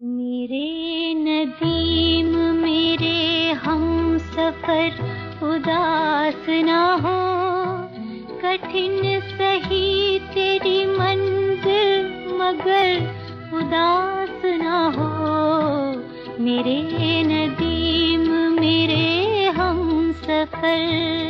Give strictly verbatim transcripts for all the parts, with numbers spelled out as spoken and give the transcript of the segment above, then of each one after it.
मेरे नदीम मेरे हम सफर उदास न हो, कठिन सही तेरी मंजिल मगर उदास न हो। मेरे नदीम मेरे हम सफर।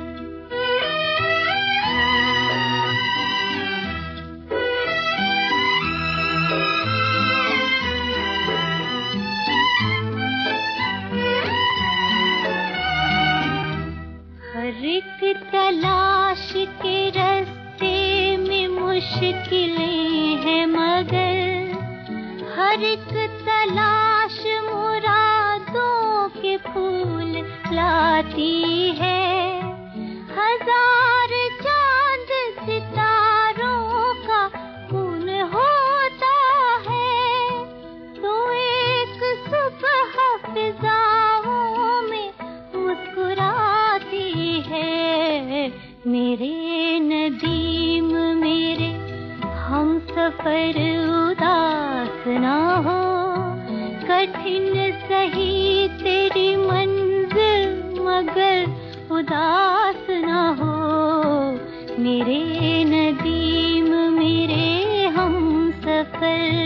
हर एक तलाश के रास्ते में मुश्किलें हैं, मगर हर एक तलाश मुरादों के फूल लाती है। हजार चांद सितारों का खून होता है, तो एक सुबह फिजाओं में मुस्कुराती है। मेरे नदीम मेरे हम सफर उदास ना हो, कठिन सही तेरी मंजिल मगर उदास ना हो। मेरे नदीम मेरे हम सफर।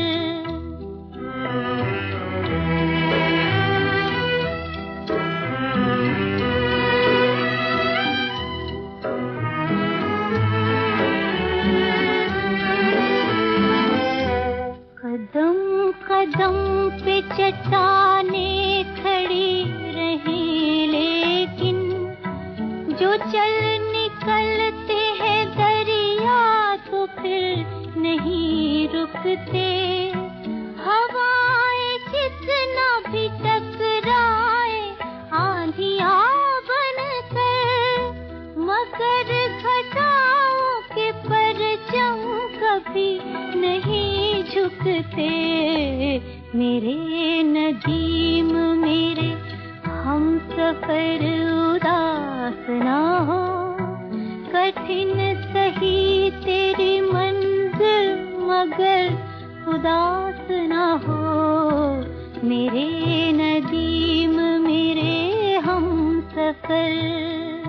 कदम कदम पे चट्टाने खड़ी रही, लेकिन जो चल निकलते हैं दरिया तो फिर नहीं रुकते। हवाएं कितना भी टकराए आंधियां बनकर, मगर घटाओं के परचम कभी नहीं झुकते। मेरे नदीम मेरे हम सफर उदास ना हो, कठिन सही तेरी मंजिल मगर उदास ना हो। मेरे नदीम मेरे हम सफर।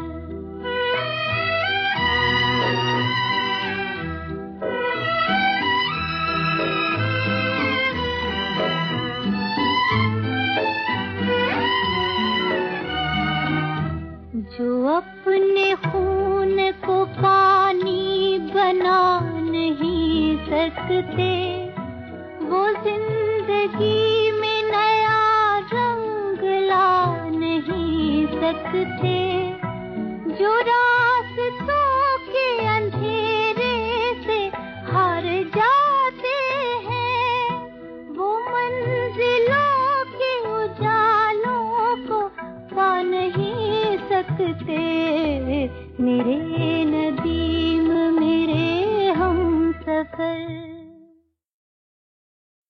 जो अपने खून को पानी बना नहीं सकते, वो जिंदगी में नया रंग ला नहीं सकते। जो रास्तों के अंधेरे से हार जाते हैं, वो मंजिलों के उजालों को पा नहीं सकते। मेरे नदीम मेरे हम सफर।